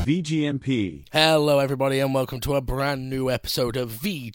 VGMP. Hello everybody and welcome to a brand new episode of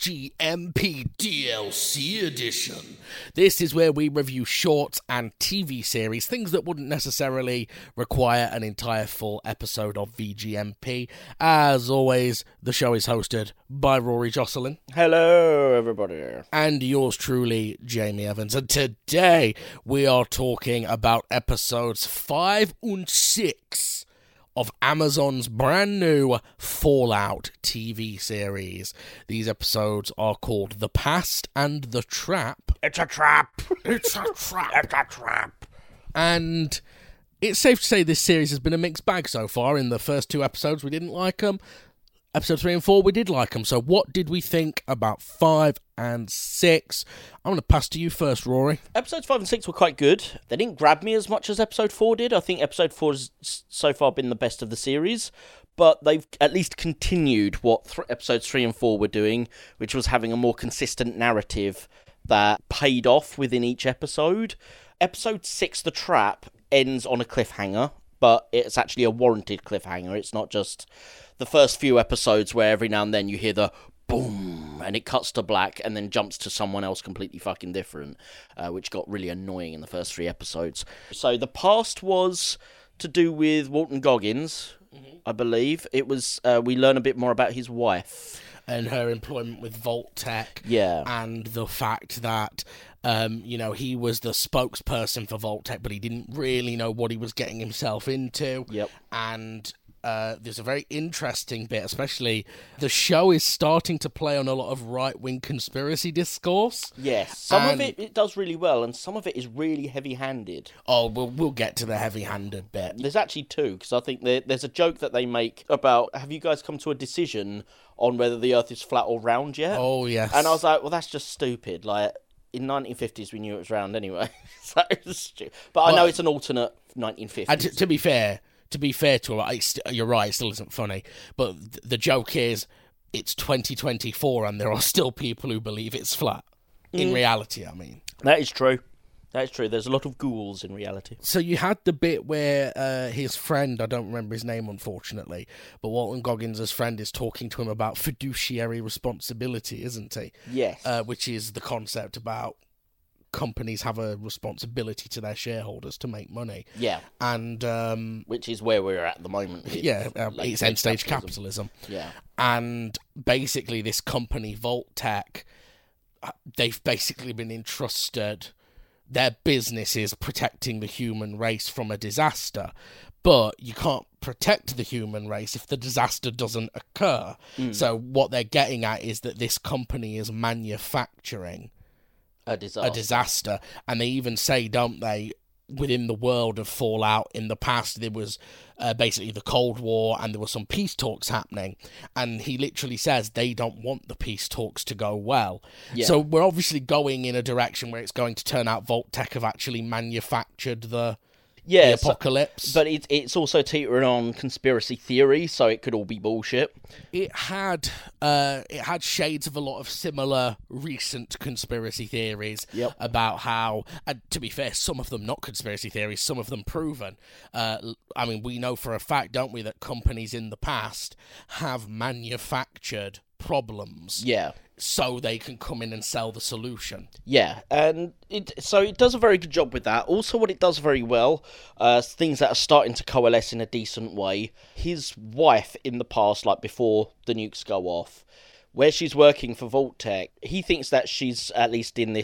VGMP DLC Edition. This is where we review shorts and TV series, things that wouldn't necessarily require an entire full episode of VGMP. As always, the show is hosted by Rory Jocelyn. Hello everybody. And yours truly, Jamie Evans. And today we are talking about episodes 5 and 6 of Amazon's brand new Fallout TV series. These episodes are called The Past and the Trap. It's a trap. It's a trap. It's a trap. And it's safe to say this series has been a mixed bag so far. In the first two episodes, we didn't like them. Episode 3 and 4, we did like them. So what did we think about 5 and 6? I'm going to pass to you first, Rory. Episodes 5 and 6 were quite good. They didn't grab me as much as episode 4 did. I think episode 4 has so far been the best of the series. But they've at least continued what episodes 3 and 4 were doing, which was having a more consistent narrative that paid off within each episode. Episode 6, The Trap, ends on a cliffhanger, but it's actually a warranted cliffhanger. It's not just the first few episodes where every now and then you hear the boom and it cuts to black and then jumps to someone else completely fucking different, which got really annoying in the first 3 episodes. So the past was to do with Walton Goggins, I believe. It was, we learn a bit more about his wife. And her employment with Vault-Tec. Yeah. And the fact that, he was the spokesperson for Vault-Tec, but he didn't really know what he was getting himself into. Yep. And there's a very interesting bit, especially the show is starting to play on a lot of right-wing conspiracy discourse. Yes. Some of it does really well, and some of it is really heavy-handed. Oh, we'll get to the heavy-handed bit. There's actually 2, because I think there's a joke that they make about, have you guys come to a decision on whether the Earth is flat or round yet? Oh, yes. And I was like, well, that's just stupid. Like, in 1950s, we knew it was round anyway. So it was stupid. But I know it's an alternate 1950s. And to be fair to it, you're right, it still isn't funny. But the joke is, it's 2024 and there are still people who believe it's flat. In reality, I mean. That is true. That is true. There's a lot of ghouls in reality. So you had the bit where his friend, I don't remember his name unfortunately, but Walton Goggins' friend is talking to him about fiduciary responsibility, isn't he? Yes. Which is the concept about companies have a responsibility to their shareholders to make money. Yeah. And which is where we're at the moment. It's end-stage capitalism. Yeah. And basically this company, Vault-Tec, they've basically been entrusted. Their business is protecting the human race from a disaster, but you can't protect the human race if the disaster doesn't occur. So what they're getting at is that this company is manufacturing a disaster. And they even say, don't they, within the world of Fallout in the past, there was basically the Cold War and there were some peace talks happening. And he literally says they don't want the peace talks to go well. Yeah. So we're obviously going in a direction where it's going to turn out Vault-Tec have actually manufactured the apocalypse. But it's also teetering on conspiracy theory, so it could all be bullshit. It had shades of a lot of similar recent conspiracy theories about how, and to be fair, some of them not conspiracy theories, some of them proven. I mean, we know for a fact, don't we, that companies in the past have manufactured problems. Yeah. So they can come in and sell the solution. Yeah, and it does a very good job with that. Also, what it does very well, things that are starting to coalesce in a decent way. His wife in the past, like before the nukes go off, where she's working for Vault-Tec, he thinks that she's at least in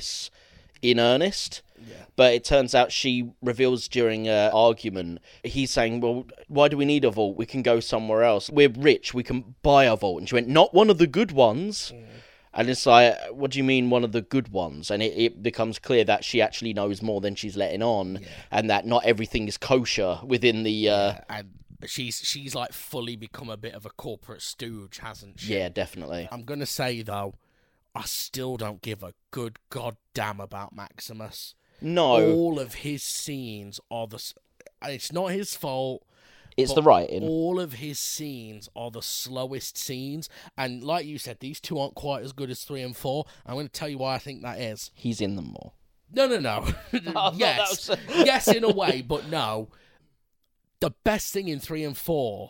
earnest. Yeah. But it turns out she reveals during an argument, he's saying, well, why do we need a vault? We can go somewhere else. We're rich. We can buy a vault. And she went, not one of the good ones. Mm. And it's like, what do you mean one of the good ones? And it becomes clear that she actually knows more than she's letting on, and that not everything is kosher within the... and she's like fully become a bit of a corporate stooge, hasn't she? Yeah, definitely. I'm going to say, though, I still don't give a good goddamn about Maximus. No. All of his scenes are it's not his fault. It's the writing. All of his scenes are the slowest scenes. And like you said, these two aren't quite as good as 3 and 4. I'm going to tell you why I think that is. He's in them more. No. Yes, in a way, but no. The best thing in 3 and 4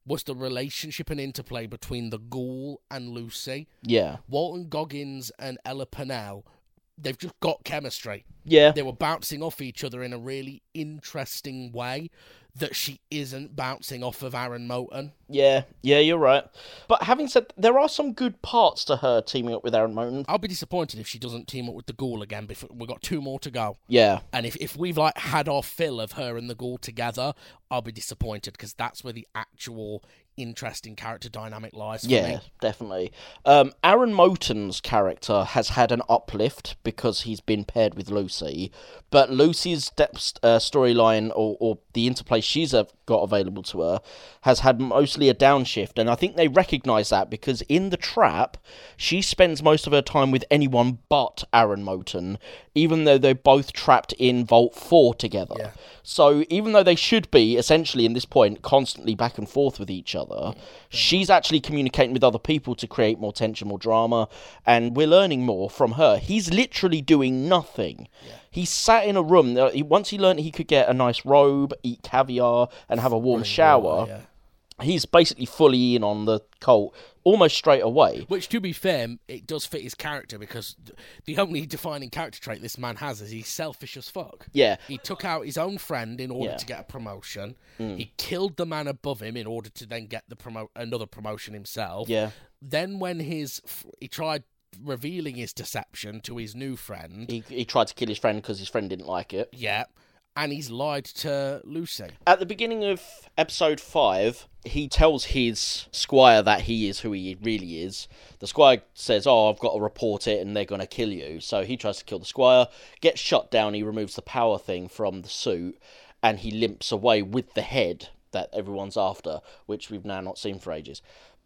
was the relationship and interplay between the Ghoul and Lucy. Yeah. Walton Goggins and Ella Purnell, they've just got chemistry. Yeah. They were bouncing off each other in a really interesting way that she isn't bouncing off of Aaron Moulton. Yeah, you're right. But having said, there are some good parts to her teaming up with Aaron Moulton. I'll be disappointed if she doesn't team up with the Ghoul again. Before we've got 2 more to go. Yeah. And if we've like had our fill of her and the Ghoul together, I'll be disappointed because that's where the actual interesting character dynamic lies for me. Yeah, definitely. Aaron Moulton's character has had an uplift because he's been paired with Lucy, but Lucy's storyline or the interplay she's got available to her has had mostly a downshift, and I think they recognise that because in The Trap, she spends most of her time with anyone but Aaron Moulton, even though they're both trapped in Vault 4 together. Yeah. So even though they should be, essentially, in this point, constantly back and forth with each other, she's actually communicating with other people to create more tension, more drama, and we're learning more from her. He's literally doing nothing. Yeah. He sat in a room. Once he learned he could get a nice robe, eat caviar, and have a warm shower, he's basically fully in on the cult almost straight away. Which, to be fair, it does fit his character because the only defining character trait this man has is he's selfish as fuck. Yeah. He took out his own friend in order to get a promotion. He killed the man above him in order to then get another promotion himself. Yeah. Then when he tried revealing his deception to his new friend. He tried to kill his friend because his friend didn't like it. Yeah. And he's lied to Lucy. At the beginning of episode 5, he tells his squire that he is who he really is. The squire says, I've got to report it and they're going to kill you. So he tries to kill the squire, gets shot down, he removes the power thing from the suit, and he limps away with the head that everyone's after, which we've now not seen for ages.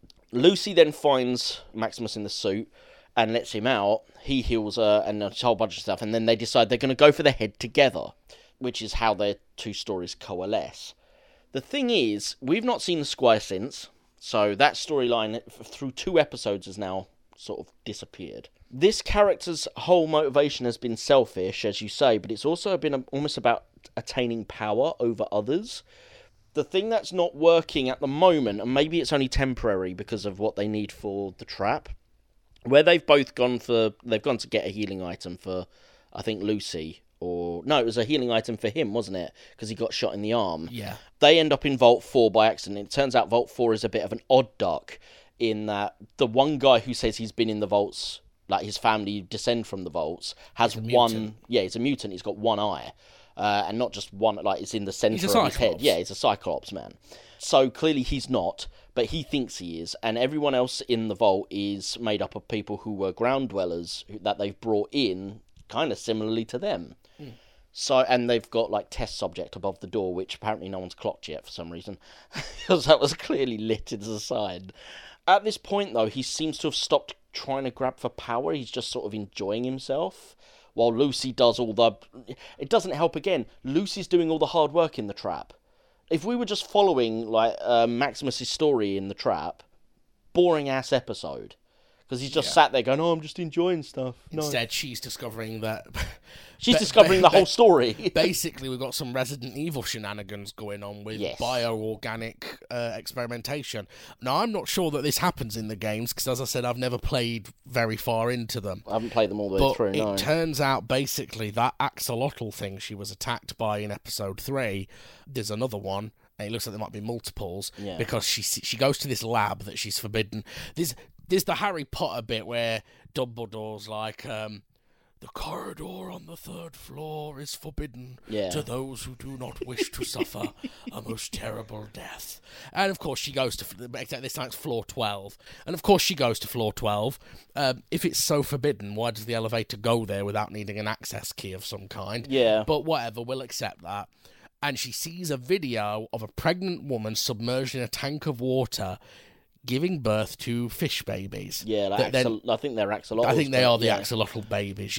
Lucy then finds Maximus in the suit and lets him out. He heals her and a whole bunch of stuff, and then they decide they're going to go for the head together, which is how their 2 stories coalesce. The thing is, we've not seen the Squire since, so that storyline through 2 episodes has now sort of disappeared. This character's whole motivation has been selfish, as you say, but it's also been almost about attaining power over others. The thing that's not working at the moment, and maybe it's only temporary because of what they need for the trap, where they've gone to get a healing item for, I think, Lucy. Or no, it was a healing item for him, wasn't it? Because he got shot in the arm. Yeah. They end up in Vault 4 by accident. It turns out Vault 4 is a bit of an odd duck in that the one guy who says he's been in the vaults, like his family descend from the vaults, has one... Yeah, he's a mutant. He's got one eye. And not just one, like it's in the centre of his head. Yeah, he's a Cyclops man. So clearly he's not, but he thinks he is. And everyone else in the vault is made up of people who were ground dwellers that they've brought in kind of similarly to them. So, and they've got like test subject above the door, which apparently no one's clocked yet for some reason, because that was clearly lit as a sign. At this point, though, he seems to have stopped trying to grab for power. He's just sort of enjoying himself, while Lucy does all the... It doesn't help again. Lucy's doing all the hard work in the trap. If we were just following like Maximus's story in the trap, boring ass episode. Because he's just sat there going, I'm just enjoying stuff. Instead, she's discovering that... She's discovering the whole story. Basically, we've got some Resident Evil shenanigans going on with bioorganic experimentation. Now, I'm not sure that this happens in the games, because as I said, I've never played very far into them. I haven't played them all the way through, no. It turns out, basically, that axolotl thing she was attacked by in episode 3, there's another one, and it looks like there might be multiples, because she goes to this lab that she's forbidden. There's the Harry Potter bit where Dumbledore's like, the corridor on the 3rd floor is forbidden to those who do not wish to suffer a most terrible death. And of course she goes to, this time it's floor 12. And of course she goes to floor 12. If it's so forbidden, why does the elevator go there without needing an access key of some kind? Yeah. But whatever, we'll accept that. And she sees a video of a pregnant woman submerged in a tank of water giving birth to fish babies. Yeah, I think they're axolotls. I think they are the axolotl babies,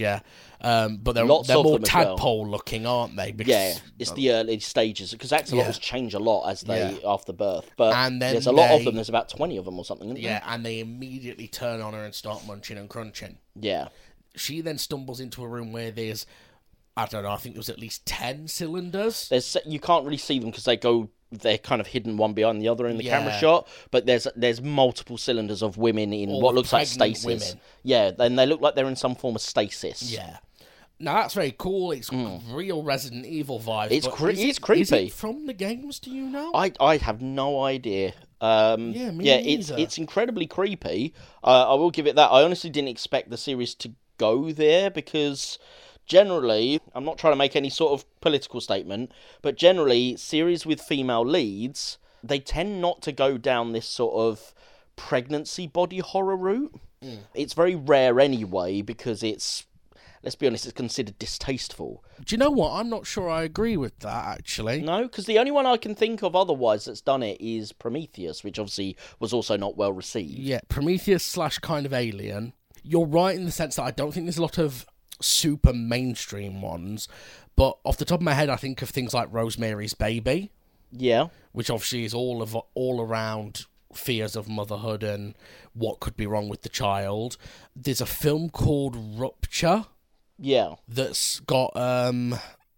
but they're more tadpole-looking, aren't they? Because, it's the early stages, because axolotls change a lot as they after birth. But there's a lot of them. There's about 20 of them or something, isn't there? And they immediately turn on her and start munching and crunching. Yeah. She then stumbles into a room where there's, I don't know, I think there was at least 10 cylinders. You can't really see them because they go they're kind of hidden one behind the other in the camera Yeah. shot, but there's multiple cylinders of women in All what the looks like pregnant stasis. women. Yeah, and they look like they're in some form of stasis. Yeah. Now that's very cool. It's real Resident Evil vibes. It's but it's Is creepy. it from the games? Do you know? I have no idea. Me neither. It's incredibly creepy. I will give it that. I honestly didn't expect the series to go there because generally, I'm not trying to make any sort of political statement, but generally, series with female leads, they tend not to go down this sort of pregnancy body horror route. It's very rare anyway because it's, let's be honest, it's considered distasteful. Do you know what? I'm not sure I agree with that, actually. No, because the only one I can think of otherwise that's done it is Prometheus, which obviously was also not well received. Yeah, Prometheus / kind of Alien. You're right in the sense that I don't think there's a lot of super mainstream ones, but off the top of my head, I think of things like Rosemary's Baby, Yeah. which obviously is all around fears of motherhood and what could be wrong with the child. There's a film called Rupture Yeah. that's got Noomi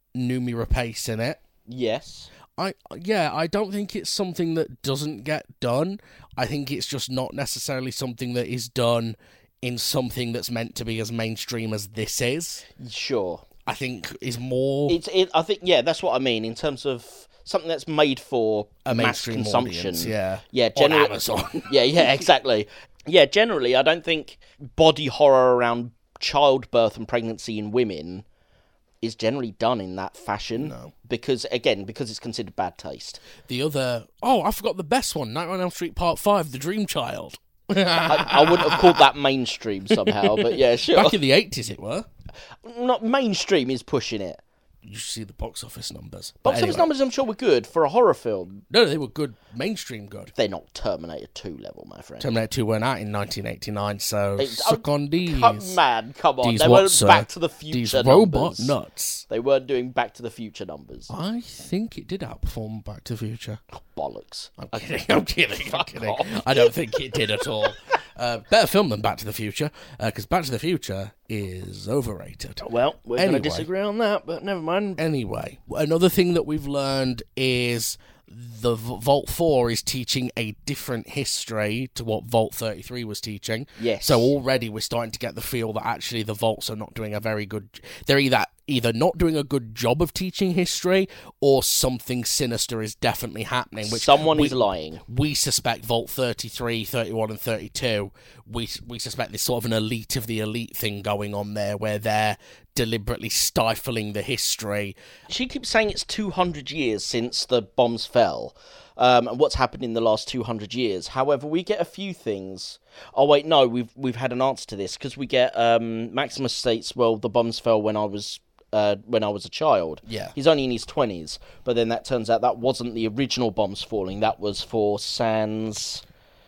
Rapace in it. Yes. I don't think it's something that doesn't get done. I think it's just not necessarily something that is done in something that's meant to be as mainstream as this is. Sure. I think is more I think, yeah, that's what I mean in terms of something that's made for a mass mainstream consumption. audience, yeah. Yeah, On generally. Amazon. Yeah, exactly. Yeah, generally, I don't think body horror around childbirth and pregnancy in women is generally done in that fashion. No. Because it's considered bad taste. The other... Oh, I forgot the best one. Nightmare on Elm Street Part 5, The Dream Child. I wouldn't have called that mainstream somehow, but yeah, sure. Back in the 80s it were. Not mainstream is pushing it. You should see the box office numbers. Box office numbers, I'm sure, were good for a horror film. No, they were good. Mainstream good. They're not Terminator 2 level, my friend. Terminator 2 went out in 1989, so suck on these. Come on. These They what, weren't sir? Back to the Future These numbers. robot nuts. They weren't doing Back to the Future numbers. I think it did outperform Back to the Future. Bollocks. I'm kidding. I don't think it did at all. Better film than Back to the Future, because Back to the Future is overrated. Well, we're going Anyway. to disagree on that, but never mind. Anyway, another thing that we've learned is the Vault 4 is teaching a different history to what Vault 33 was teaching. Yes. So already we're starting to get the feel that actually the Vaults are not doing a very good... They're either not doing a good job of teaching history or something sinister is definitely happening. Which Someone is lying. We suspect Vault 33, 31 and 32, we suspect there's sort of an elite of the elite thing going on there where they're deliberately stifling the history. She keeps saying it's 200 years since the bombs fell, and what's happened in the last 200 years. However, we get a few things. Oh wait, no, we've had an answer to this because we get Maximus states, well, the bombs fell when I was a child. Yeah. He's only in his 20s, but then that turns out that wasn't the original bombs falling. That was for Sands.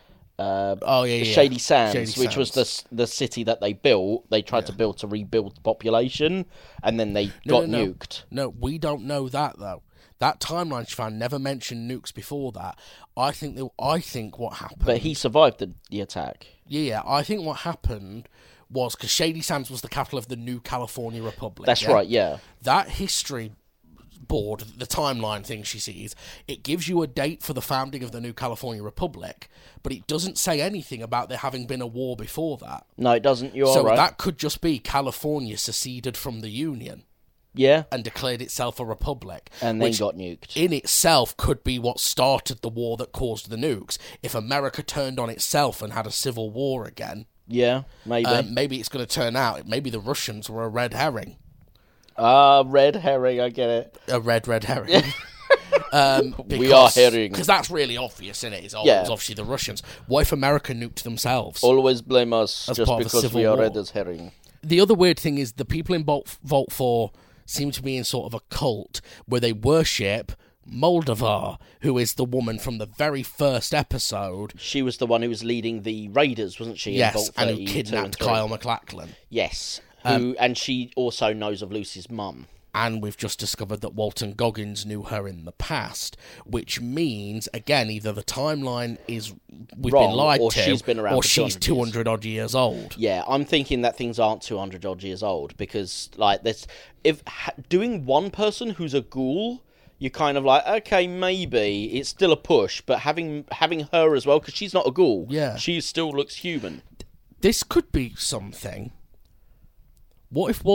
Shady Sands, which was the city that they built. They tried to build to rebuild the population, and then they got nuked. No, we don't know that though. That timeline fan never mentioned nukes before that. I think what happened. But he survived the attack. Yeah, I think what happened was because Shady Sands was the capital of the New California Republic. That's right. Yeah. That history board, the timeline thing she sees, it gives you a date for the founding of the New California Republic, but it doesn't say anything about there having been a war before that. No, it doesn't. You are So right. that could just be California seceded from the Union Yeah. and declared itself a republic. And then which got nuked. in itself could be what started the war that caused the nukes. If America turned on itself and had a civil war again, Yeah, maybe. maybe it's going to turn out, maybe the Russians were a red herring. Red herring, I get it. A red herring. We are herring. Because that's really obvious, isn't it? It's Yeah. obviously the Russians. What if America nuked themselves? Always blame us As just part of the because Civil we are War. red as herring. The other weird thing is the people in Vault 4 seem to be in sort of a cult where they worship Moldovar, who is the woman from the very first episode. She was the one who was leading the raiders, wasn't she? in Yes, Vault and who 32 kidnapped and 3? Kyle MacLachlan. Yes. And she also knows of Lucy's mum. And we've just discovered that Walton Goggins knew her in the past, which means, again, either the timeline is we've Wrong, been lied or to, she's been around or for she's 200 200 odd years old. Yeah, I'm thinking that things aren't 200 odd years old because, like, doing one person who's a ghoul you're kind of like, okay, maybe it's still a push, but having her as well, because she's not a ghoul. Yeah. She still looks human. This could be something. What if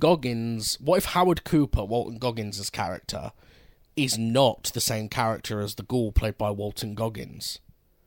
Howard Cooper, Walton Goggins' character, is not the same character as the ghoul played by Walton Goggins?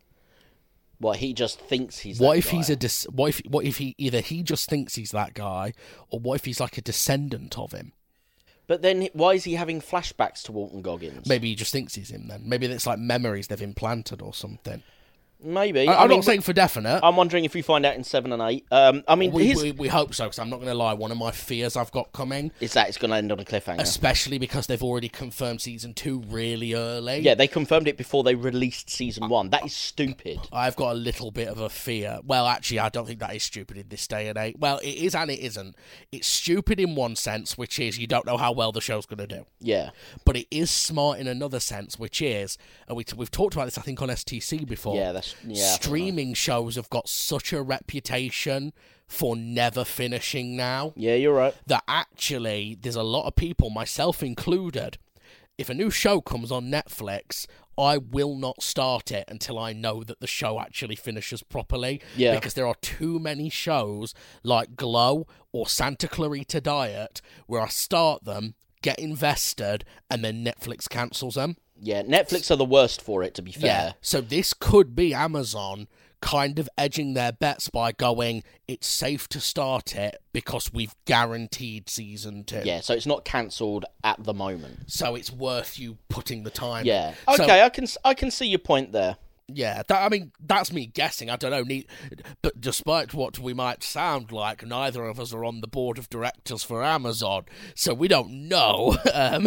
What, he just thinks he's What that if guy? he's what if he either he just thinks he's that guy, or what if he's like a descendant of him? But then why is he having flashbacks to Walton Goggins? Maybe he just thinks he's him then. Maybe it's like memories they've implanted or something. Maybe. I'm not saying for definite. I'm wondering if we find out in 7 and 8. I mean, we hope so, because I'm not going to lie, one of my fears I've got coming is that it's going to end on a cliffhanger. Especially because they've already confirmed season 2 really early. Yeah, they confirmed it before they released season 1. That is stupid. I've got a little bit of a fear. Well, actually, I don't think that is stupid in this day and age. Well, it is and it isn't. It's stupid in one sense, which is you don't know how well the show's going to do. Yeah. But it is smart in another sense, which is, and we've talked about this, I think, on STC before. Yeah, streaming shows have got such a reputation for never finishing now. Yeah, you're right. That actually, there's a lot of people, myself included, if a new show comes on Netflix, I will not start it until I know that the show actually finishes properly. Yeah. Because there are too many shows like Glow or Santa Clarita Diet where I start them, get invested, and then Netflix cancels them. Yeah, Netflix are the worst for it, to be fair. Yeah, so this could be Amazon kind of edging their bets by going, it's safe to start it because we've guaranteed season 2. Yeah, so it's not cancelled at the moment. So it's worth you putting the time. Yeah. So, Okay, I can see your point there. Yeah, that's me guessing. I don't know. But despite what we might sound like, neither of us are on the board of directors for Amazon, so we don't know.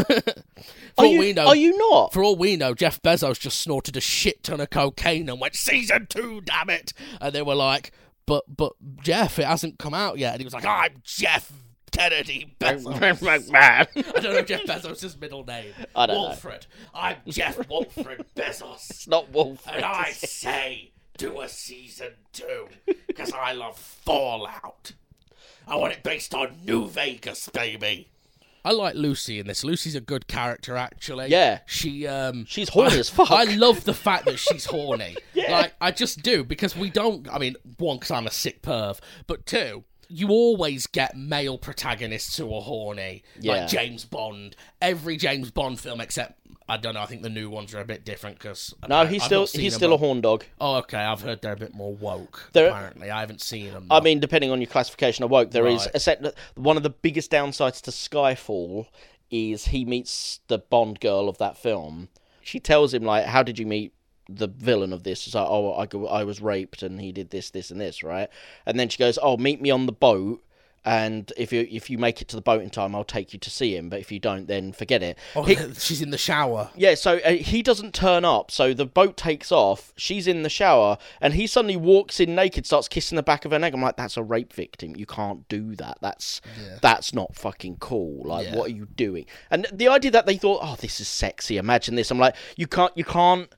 Are you not? For all we know, Jeff Bezos just snorted a shit ton of cocaine and went, season 2, damn it! And they were like, but Jeff, it hasn't come out yet. And he was like, I'm Jeff Kennedy Bezos. I don't know Jeff Bezos' middle name. I don't Wolfred. I'm Jeff Wolfred Bezos. It's not Wolfred. And I say, do a season 2, because I love Fallout. I want it based on New Vegas, baby. I like Lucy in this. Lucy's a good character, actually. Yeah. She's horny as fuck. I love the fact that she's horny. Yeah. Like, I just do, because we don't... I mean, one, because I'm a sick perv, but two... You always get male protagonists who are horny, like James Bond. Every James Bond film, except I don't know. I think the new ones are a bit different because no, he's still a horn dog. Oh, okay. I've heard they're a bit more woke. Apparently, I haven't seen them. I mean, depending on your classification of woke, there is one of the biggest downsides to Skyfall is he meets the Bond girl of that film. She tells him like, "How did you meet the villain of this?" It's like, "Oh, I was raped and he did this, this, and this," right? And then she goes, "Oh, meet me on the boat, and if you make it to the boat in time, I'll take you to see him. But if you don't, then forget it." Oh, she's in the shower. Yeah, so he doesn't turn up. So the boat takes off. She's in the shower, and he suddenly walks in naked, starts kissing the back of her neck. I'm like, that's a rape victim. You can't do that. That's not fucking cool. Like, what are you doing? And the idea that they thought, oh, this is sexy. Imagine this. I'm like, you can't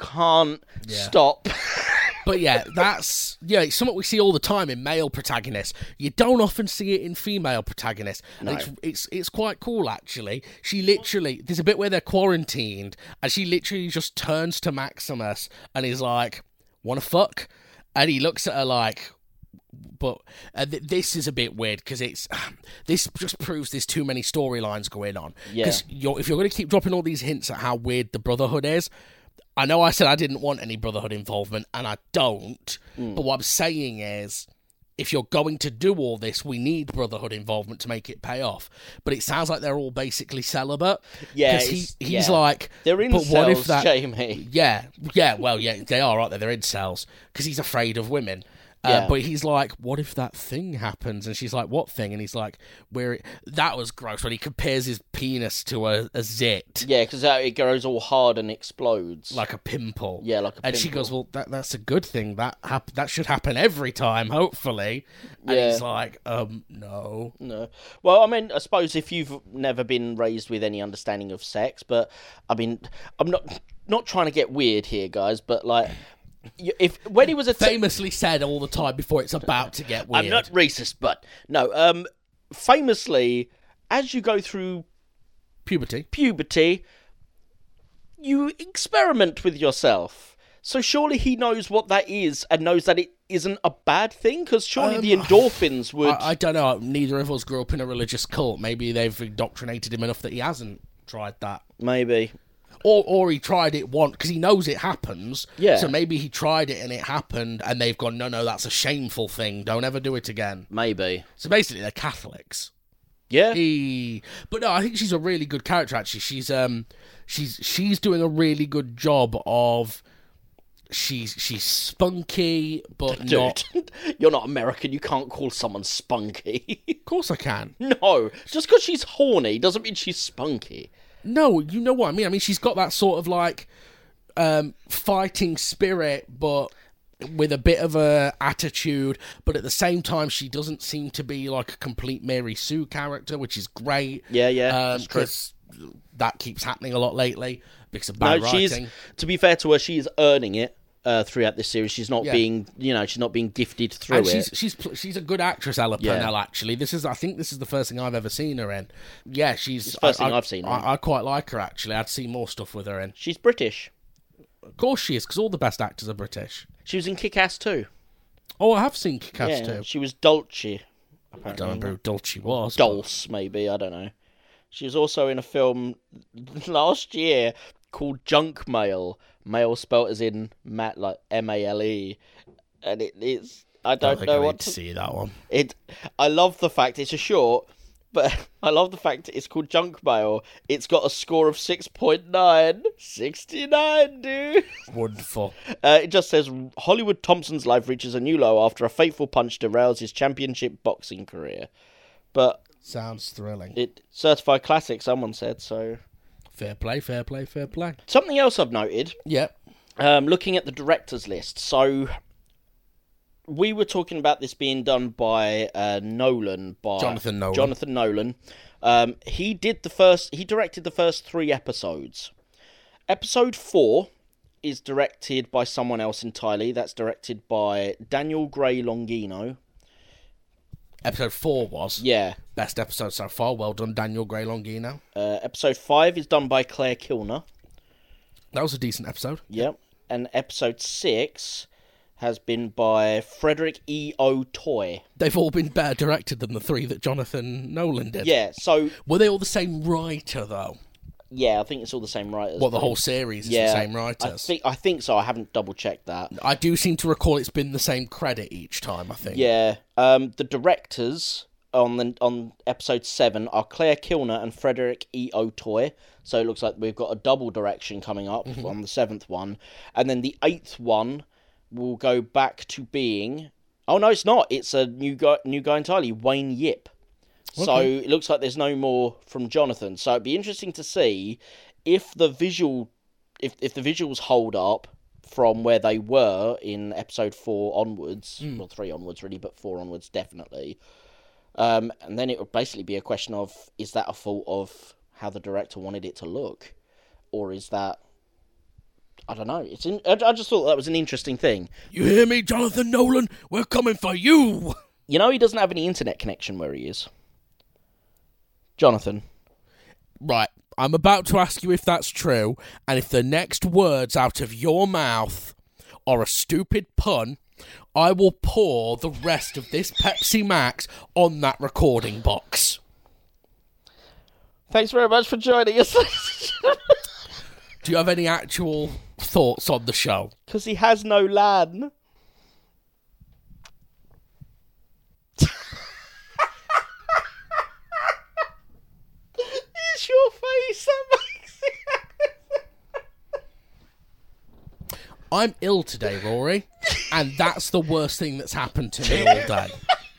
stop. But yeah, it's something we see all the time in male protagonists. You don't often see it in female protagonists. No. And it's quite cool, actually. She literally, there's a bit where they're quarantined, and she literally just turns to Maximus and is like, "Wanna fuck?" And he looks at her like, but this is a bit weird because this just proves there's too many storylines going on. Because if you're going to keep dropping all these hints at how weird the Brotherhood is, I know I said I didn't want any Brotherhood involvement, and I don't, but what I'm saying is, if you're going to do all this, we need Brotherhood involvement to make it pay off. But it sounds like they're all basically celibate. Yeah, he's like... They're in cells, Jamie. Yeah, well, they are, aren't they? They're in cells, because he's afraid of women. But he's like, what if that thing happens? And she's like, what thing? And he's like, that was gross when he compares his penis to a zit. Yeah, because it grows all hard and explodes. Like a pimple. Yeah, like a pimple. And she goes, well, that's a good thing. That should happen every time, hopefully. And he's like, no. No. Well, I mean, I suppose if you've never been raised with any understanding of sex, but, I mean, I'm not trying to get weird here, guys, but, like... when he was famously said all the time before it's about to get weird. I'm not racist, but no. Famously, as you go through puberty, you experiment with yourself. So surely he knows what that is and knows that it isn't a bad thing? Because surely the endorphins would... I don't know. Neither of us grew up in a religious cult. Maybe they've indoctrinated him enough that he hasn't tried that. Maybe. Or he tried it once, because he knows it happens. Yeah. So maybe he tried it and it happened, and they've gone, no, that's a shameful thing. Don't ever do it again. Maybe. So basically, they're Catholics. Yeah. But no, I think she's a really good character, actually. She's doing a really good job of... She's spunky, but Dude, not... You're not American. You can't call someone spunky. Of course I can. No. Just because she's horny doesn't mean she's spunky. No, you know what I mean. I mean, she's got that sort of like fighting spirit, but with a bit of a attitude. But at the same time, she doesn't seem to be like a complete Mary Sue character, which is great. Yeah, that's true. Because that keeps happening a lot lately because of bad writing. To be fair to her, she is earning it throughout this series. She's not being, she's not being gifted through and it. She's a good actress, Ella Purnell. Actually, I think this is the first thing I've ever seen her in. Yeah, she's it's the first thing I've seen her in. I quite like her actually. I'd see more stuff with her in. She's British. Of course she is, because all the best actors are British. She was in Kick-Ass too. Oh, I have seen Kick-Ass too. She was Dulce. I don't remember who Dulce was. Dulce, maybe, I don't know. She was also in a film last year called Junk Mail. Mail spelt as in like M-A-L-E. And it's... I don't know what to see that one. I love the fact it's a short, but I love the fact it's called Junk Mail. It's got a score of 6.9. 69, dude. Wonderful. It just says, Hollywood Thompson's life reaches a new low after a fateful punch derails his championship boxing career. But... Sounds thrilling. It certified classic, someone said, so... Fair play. Something else I've noted. Yeah. Looking at the director's list. So, we were talking about this being done by Jonathan Nolan. Jonathan Nolan. He directed the first 3 episodes. Episode 4 is directed by someone else entirely. That's directed by Daniel Gray Longino. Episode 4 was? Yeah. Best episode so far. Well done, Daniel Gray Longino. Episode 5 is done by Claire Kilner. That was a decent episode. Yep. And episode 6 has been by Frederick E. O'Toy. They've all been better directed than the 3 that Jonathan Nolan did. Yeah, so... Were they all the same writer, though? Yeah, I think it's all the same writers. The whole series is the same writers? I think so. I haven't double-checked that. I do seem to recall it's been the same credit each time, I think. Yeah. The directors on episode 7 are Claire Kilner and Frederick E. O'Toy. So it looks like we've got a double direction coming up on the 7th one. And then the 8th one will go back to being... Oh, no, it's not. It's a new guy entirely, Wayne Yip. Okay. So it looks like there's no more from Jonathan. So it'd be interesting to see if the visuals hold up from where they were in episode 4 onwards. Well, 3 onwards really, but 4 onwards definitely. And then it would basically be a question of, is that a fault of how the director wanted it to look? Or is that... I don't know. I just thought that was an interesting thing. You hear me, Jonathan Nolan? We're coming for you! You know he doesn't have any internet connection where he is. Jonathan. Right, I'm about to ask you if that's true, and if the next words out of your mouth are a stupid pun, I will pour the rest of this Pepsi Max on that recording box. Thanks very much for joining us. Do you have any actual thoughts on the show? Because he has no LAN. It's your face that makes it. I'm ill today, Rory, and that's the worst thing that's happened to me all day.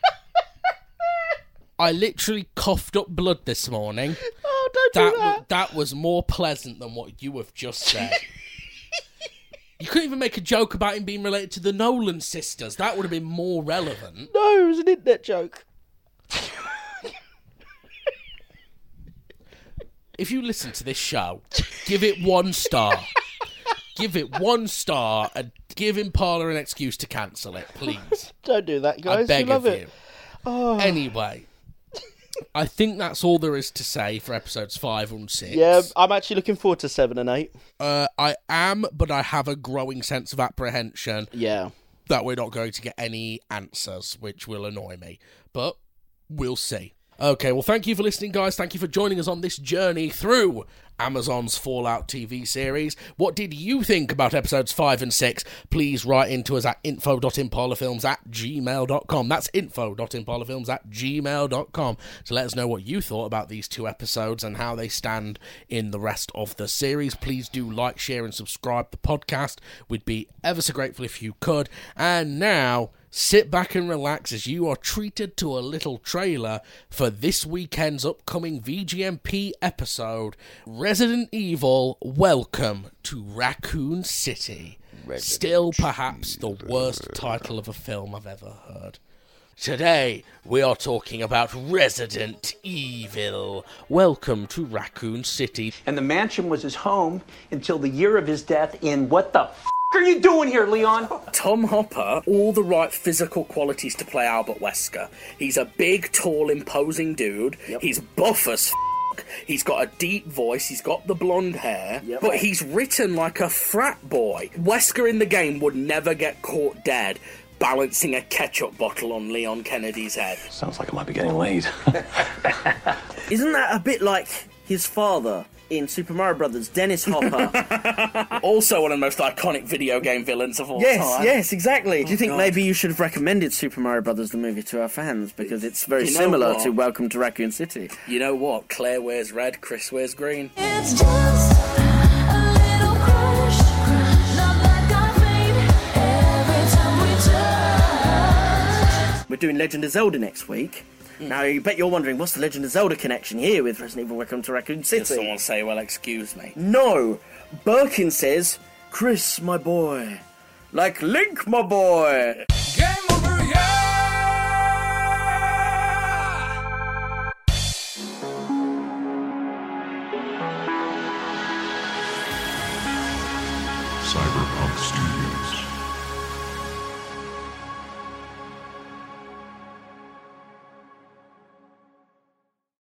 I literally coughed up blood this morning. Oh, don't do that. That was more pleasant than what you have just said. You couldn't even make a joke about him being related to the Nolan sisters. That would have been more relevant. No, it was an internet joke. If you listen to this show, give it 1 star. Give it 1 star and give Impala an excuse to cancel it, please. Don't do that, guys. I beg you love of it. you. Oh. Anyway, I think that's all there is to say for episodes 5 and 6. Yeah, I'm actually looking forward to 7 and 8. I am, but I have a growing sense of apprehension Yeah. that we're not going to get any answers, which will annoy me. But we'll see. Okay, well, thank you for listening, guys. Thank you for joining us on this journey through Amazon's Fallout TV series. What did you think about episodes 5 and 6? Please write into us at info.impalafilms@gmail.com. That's info.impalafilms@gmail.com to let us know what you thought about these 2 episodes and how they stand in the rest of the series. Please do like, share, and subscribe to the podcast. We'd be ever so grateful if you could. And now, sit back and relax as you are treated to a little trailer for this weekend's upcoming VGMP episode, Resident Evil: Welcome to Raccoon City. Still perhaps the worst title of a film I've ever heard. Today, we are talking about Resident Evil: Welcome to Raccoon City. And the mansion was his home until the year of his death in what the are you doing here, Leon? Tom Hopper, all the right physical qualities to play Albert Wesker. He's a big, tall, imposing dude. Yep. He's buff as He's got a deep voice. He's got the blonde hair. Yep. But he's written like a frat boy. Wesker in the game would never get caught dead balancing a ketchup bottle on Leon Kennedy's head. Sounds like it might be getting late. Isn't that a bit like his father in Super Mario Brothers, Dennis Hopper? Also one of the most iconic video game villains of all time. Yes, exactly. Do you think maybe you should have recommended Super Mario Brothers, the movie, to our fans? Because it's very similar to Welcome to Raccoon City. You know what? Claire wears red, Chris wears green. It's just a little crush, not like I faint every time we touch. We're doing Legend of Zelda next week. Now, you bet you're wondering, what's the Legend of Zelda connection here with Resident Evil Welcome to Raccoon City? Did someone say, well, excuse me? No! Birkin says, Chris, my boy. Like Link, my boy! Game over, yeah! Cyberpunk Studios.